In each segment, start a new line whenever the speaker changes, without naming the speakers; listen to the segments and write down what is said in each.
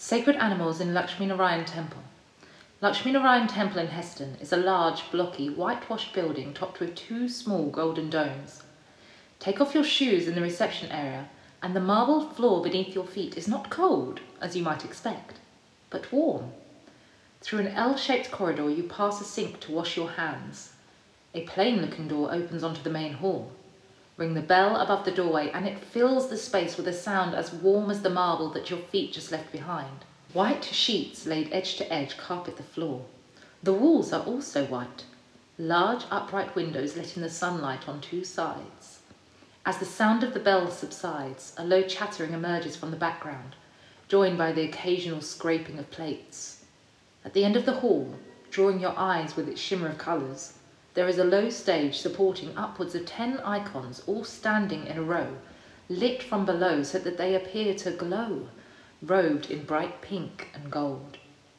Sacred animals in Lakshmi Narayan Temple. Lakshmi Narayan Temple in Heston is a large, blocky, whitewashed building topped with two small golden domes. Take off your shoes in the reception area, and the marble floor beneath your feet is not cold, as you might expect, but warm. Through an L-shaped corridor you pass a sink to wash your hands. A plain-looking door opens onto the main hall. Ring the bell above the doorway and it fills the space with a sound as warm as the marble that your feet just left behind. White sheets laid edge to edge carpet the floor. The walls are also white. Large upright windows let in the sunlight on two sides. As the sound of the bell subsides, a low chattering emerges from the background, joined by the occasional scraping of plates. At the end of the hall, drawing your eyes with its shimmer of colours, there is a low stage supporting upwards of 10 icons, all standing in a row, lit from below so that they appear to glow, robed in bright pink and gold.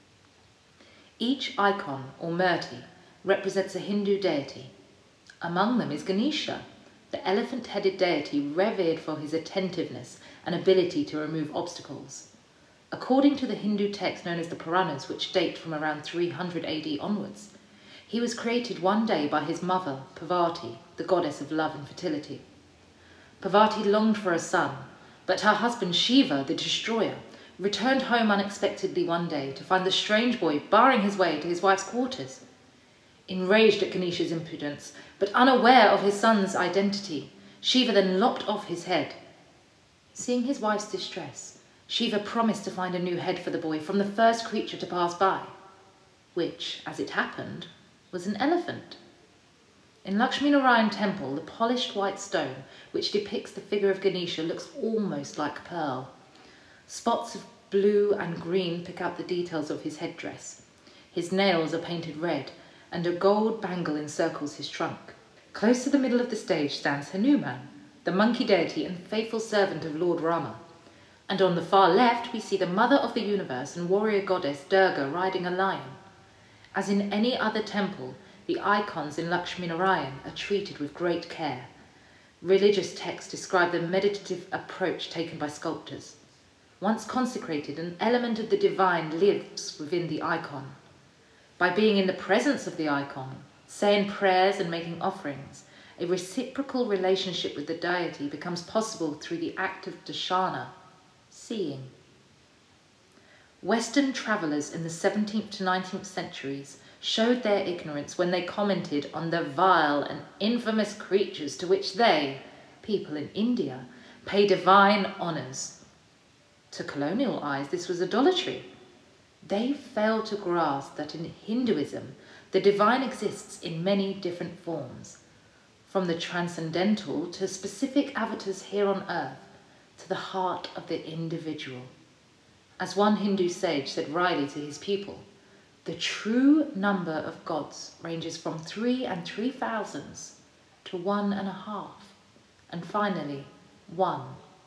Each icon, or murti, represents a Hindu deity. Among them is Ganesha, the elephant-headed deity revered for his attentiveness and ability to remove obstacles. According to the Hindu text known as the Puranas, which date from around 300 AD onwards, he was created one day by his mother, Parvati, the goddess of love and fertility. Parvati longed for a son, but her husband Shiva, the destroyer, returned home unexpectedly one day to find the strange boy barring his way to his wife's quarters. Enraged at Ganesha's impudence, but unaware of his son's identity, Shiva then lopped off his head. Seeing his wife's distress, Shiva promised to find a new head for the boy from the first creature to pass by, which, as it happened, was an elephant. In Lakshmi Narayan Temple, the polished white stone, which depicts the figure of Ganesha, looks almost like pearl. Spots of blue and green pick out the details of his headdress. His nails are painted red, and a gold bangle encircles his trunk. Close to the middle of the stage stands Hanuman, the monkey deity and faithful servant of Lord Rama. And on the far left we see the mother of the universe and warrior goddess Durga riding a lion. As in any other temple, the icons in Lakshmi Narayan are treated with great care. Religious texts describe the meditative approach taken by sculptors. Once consecrated, an element of the divine lives within the icon. By being in the presence of the icon, saying prayers and making offerings, a reciprocal relationship with the deity becomes possible through the act of darshana, seeing. Western travellers in the 17th to 19th centuries showed their ignorance when they commented on the vile and infamous creatures to which they, people in India, pay divine honours. To colonial eyes, this was idolatry. They failed to grasp that in Hinduism, the divine exists in many different forms, from the transcendental to specific avatars here on earth, to the heart of the individual. As one Hindu sage said wryly to his pupil, the true number of gods ranges from 3 3,000 to 1.5, and finally, 1.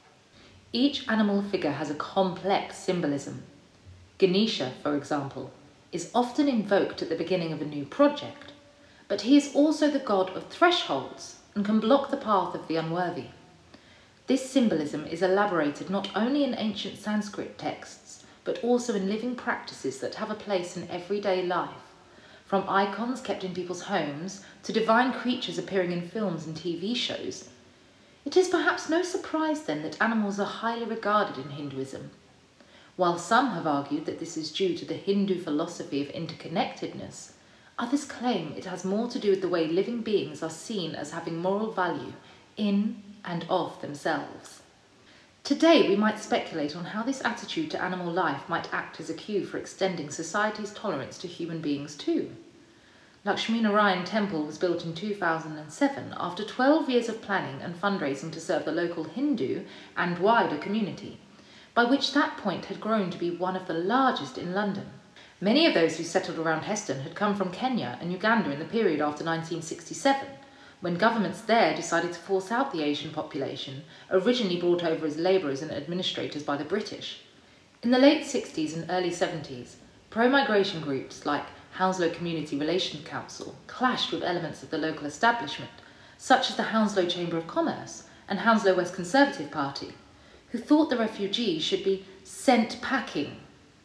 Each animal figure has a complex symbolism. Ganesha, for example, is often invoked at the beginning of a new project, but he is also the god of thresholds and can block the path of the unworthy. This symbolism is elaborated not only in ancient Sanskrit texts, but also in living practices that have a place in everyday life, from icons kept in people's homes to divine creatures appearing in films and TV shows. It is perhaps no surprise then that animals are highly regarded in Hinduism. While some have argued that this is due to the Hindu philosophy of interconnectedness, others claim it has more to do with the way living beings are seen as having moral value in and of themselves. Today we might speculate on how this attitude to animal life might act as a cue for extending society's tolerance to human beings too. Lakshmi Narayan Temple was built in 2007 after 12 years of planning and fundraising to serve the local Hindu and wider community, by which that point had grown to be one of the largest in London. Many of those who settled around Heston had come from Kenya and Uganda in the period after 1967, when governments there decided to force out the Asian population, originally brought over as labourers and administrators by the British. In the late 60s and early 70s, pro-migration groups like Hounslow Community Relations Council clashed with elements of the local establishment, such as the Hounslow Chamber of Commerce and Hounslow West Conservative Party, who thought the refugees should be sent packing,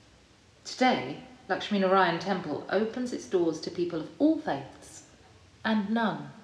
Today, Lakshminarayan Temple opens its doors to people of all faiths and none.